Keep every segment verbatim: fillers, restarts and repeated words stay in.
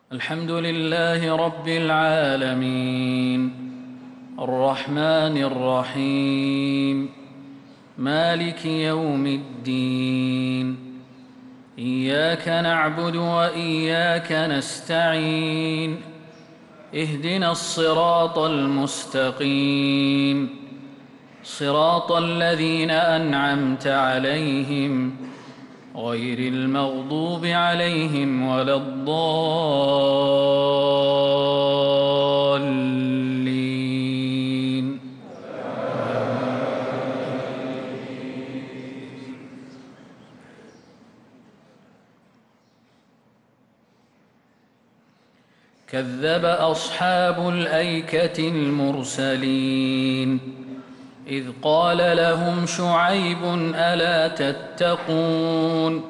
الحمد لله رب العالمين الرحمن الرحيم مالك يوم الدين إياك نعبد وإياك نستعين اهدنا الصراط المستقيم صراط الذين أنعمت عليهم غير المغضوب عليهم ولا الضالين. كذب أصحاب الأيكة المرسلين إذ قال لهم شعيب ألا تتقون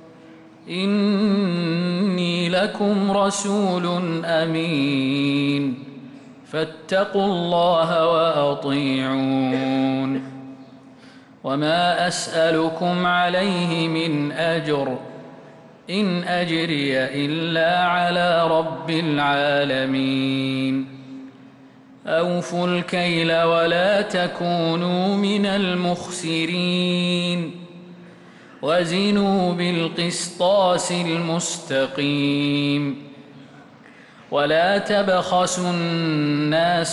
إني لكم رسول أمين فاتقوا الله وأطيعون وما أسألكم عليه من أجر إن أجري إلا على رب العالمين أوفوا الكيل ولا تكونوا من المخسرين وزنوا بالقسطاس المستقيم ولا تبخسوا الناس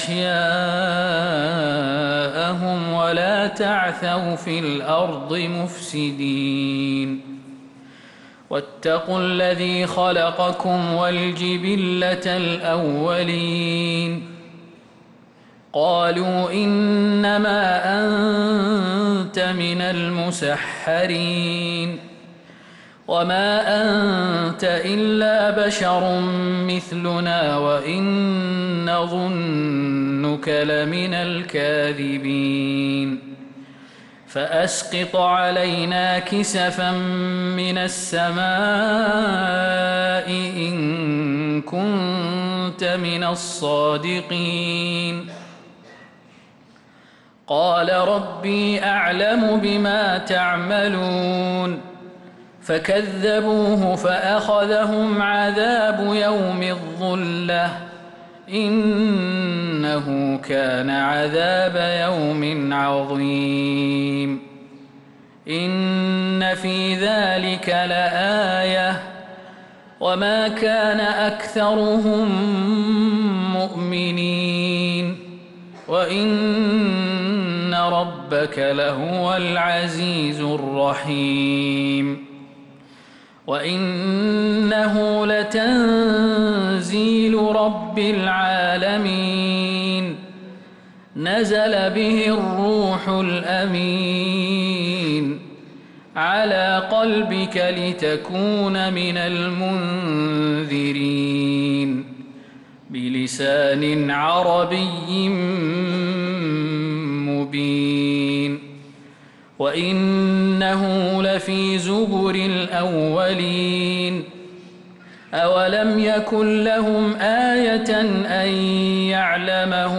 أشياءهم ولا تعثوا في الأرض مفسدين واتقوا الذي خلقكم والجبلة الأولين قالوا إنما أنت من المسحرين وما أنت إلا بشر مثلنا وإن نظنك لمن الكاذبين فأسقط علينا كسفا من السماء إن كنت من الصادقين قال ربي أعلم بما تعملون فكذبوه فأخذهم عذاب يوم الظلة إنه كان عذاب يوم عظيم إن في ذلك لآية وما كان أكثرهم مؤمنين وإن ربك لهو العزيز الرحيم وإنه لتنزيل رب العالمين نزل به الروح الأمين على قلبك لتكون من المنذرين بلسان عربي مبين وإنه لفي زبر الأولين أولم يكن لهم آية أن يعلمه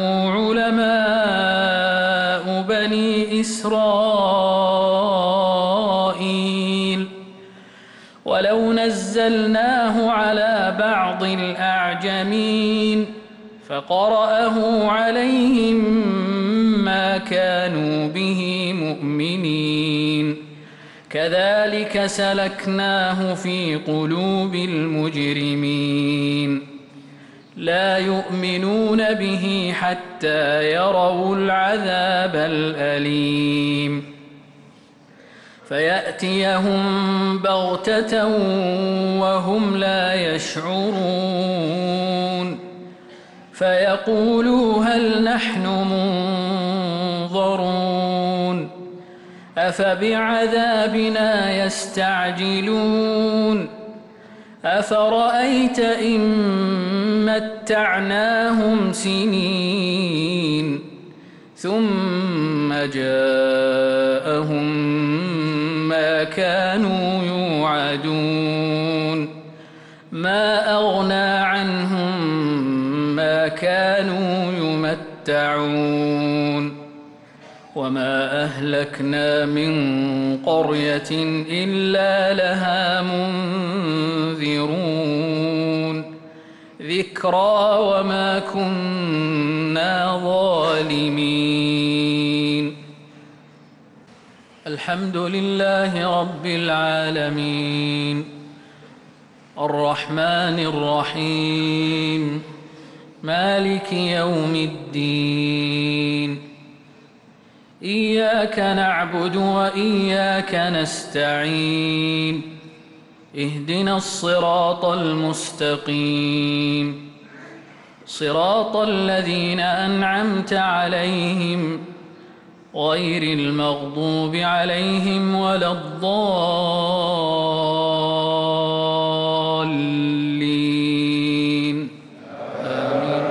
علماء بني إسرائيل ولو نزلناه على بعض الأعجمين فقرأه عليهم ما كانوا به مؤمنين كذلك سلكناه في قلوب المجرمين لا يؤمنون به حتى يروا العذاب الأليم فيأتيهم بغتة وهم لا يشعرون فيقولوا هل نحن منظرون أفبعذابنا يستعجلون أفرأيت إن متعناهم سنين ثم جاءهم ما كانوا يوعدون ما أغنى عنهم ما كانوا يمتعون وما أهلكنا من قرية إلا لها منذرون الذكرى وما كنا ظالمين. الحمد لله رب العالمين الرحمن الرحيم مالك يوم الدين. إياك نعبد وإياك نستعين. اهدنا الصراط المستقيم صراط الذين أنعمت عليهم غير المغضوب عليهم ولا الضالين. آمين.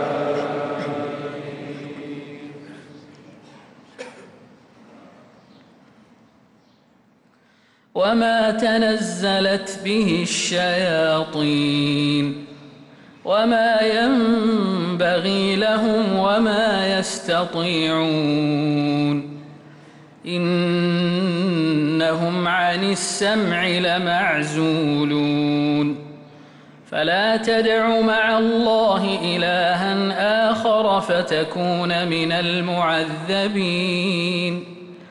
وما تنزلت به الشياطين وما ينبغي لهم وما يستطيعون إنهم عن السمع لمعزولون. فلا تدع مع الله إلها آخر فتكون من المعذبين.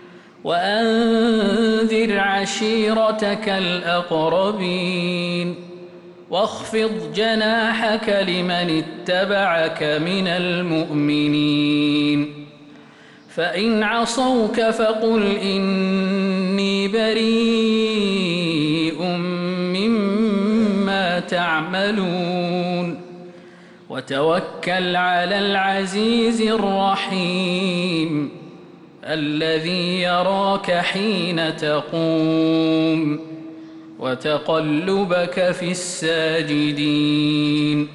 وأنذر عشيرتك الأقربين واخفض جناحك لمن اتبعك من المؤمنين. فإن عصوك فقل إني بريء مما تعملون وتوكل على العزيز الرحيم الذي يراك حين تقوم وتقلبك في الساجدين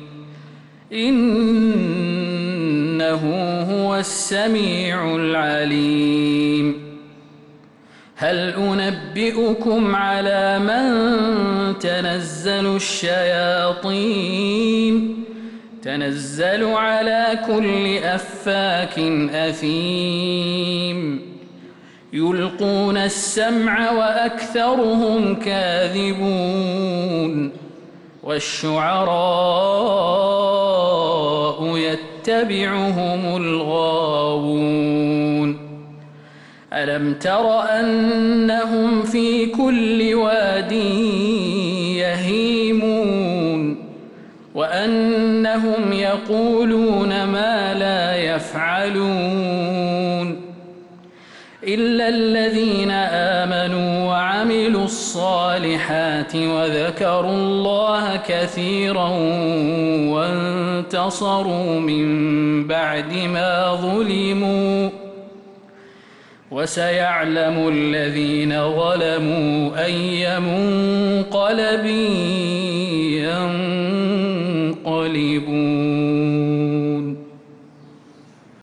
إنه هو السميع العليم. هل أنبئكم على من تنزل الشياطين؟ تنزل على كل أفاك أثيم يلقون السمع وأكثرهم كاذبون والشعراء يتبعهم الغاوون. ألم تر أنهم في كل واد يهيمون وأنهم يقولون ما لا يفعلون إلا الذين آمنوا وعملوا الصالحات وذكروا الله كثيرا وانتصروا من بعد ما ظلموا وسيعلم الذين ظلموا أي منقلب ينقلبون.